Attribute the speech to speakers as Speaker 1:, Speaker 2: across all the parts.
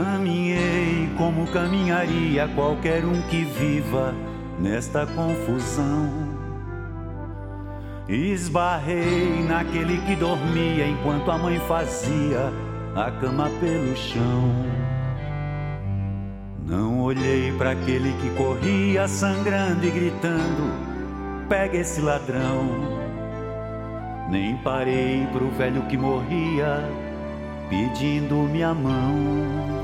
Speaker 1: Caminhei como caminharia qualquer um que viva nesta confusão. Esbarrei naquele que dormia enquanto a mãe fazia a cama pelo chão. Não olhei para aquele que corria sangrando e gritando: pega esse ladrão. Nem parei pro velho que morria pedindo minha mão.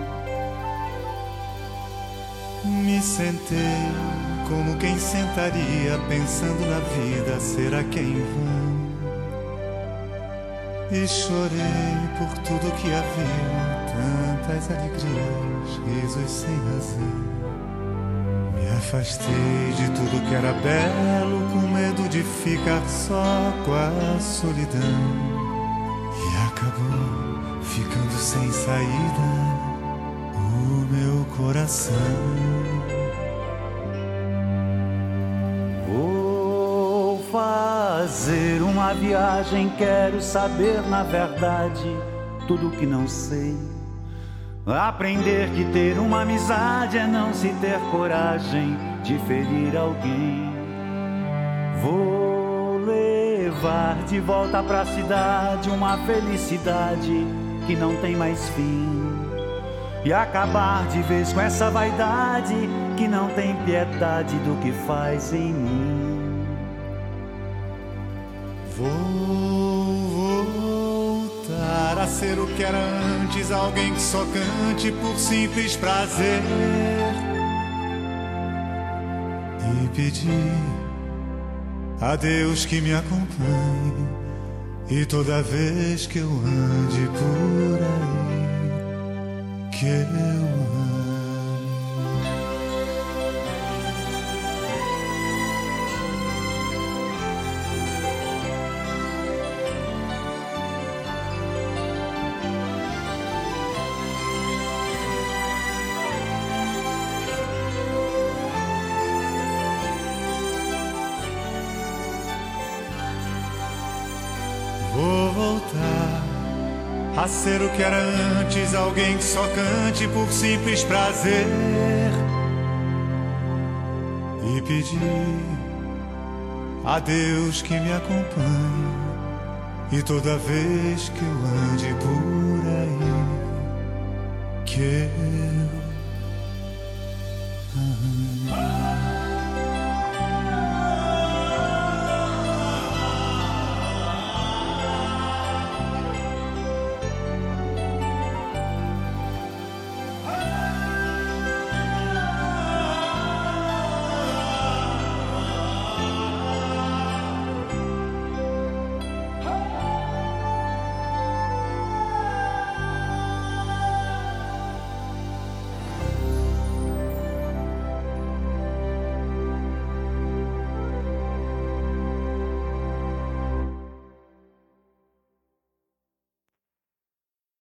Speaker 2: Me sentei como quem sentaria, pensando na vida, será que é em vão? E chorei por tudo que havia, tantas alegrias, risos sem razão. Me afastei de tudo que era belo, com medo de ficar só com a solidão. E acabou ficando sem saída o meu coração.
Speaker 1: Vou fazer uma viagem, quero saber na verdade tudo que não sei. Aprender que ter uma amizade é não se ter coragem de ferir alguém. Vou levar de volta pra cidade uma felicidade que não tem mais fim, e acabar de vez com essa vaidade que não tem piedade do que faz em mim.
Speaker 2: Vou voltar a ser o que era antes, alguém que só cante por simples prazer, e pedir a Deus que me acompanhe, e toda vez que eu ande por aí, que eu ame. Vou voltar a ser o que era antes, alguém que só cante por simples prazer, e pedir a Deus que me acompanhe, e toda vez que eu ande por aí, que eu ame.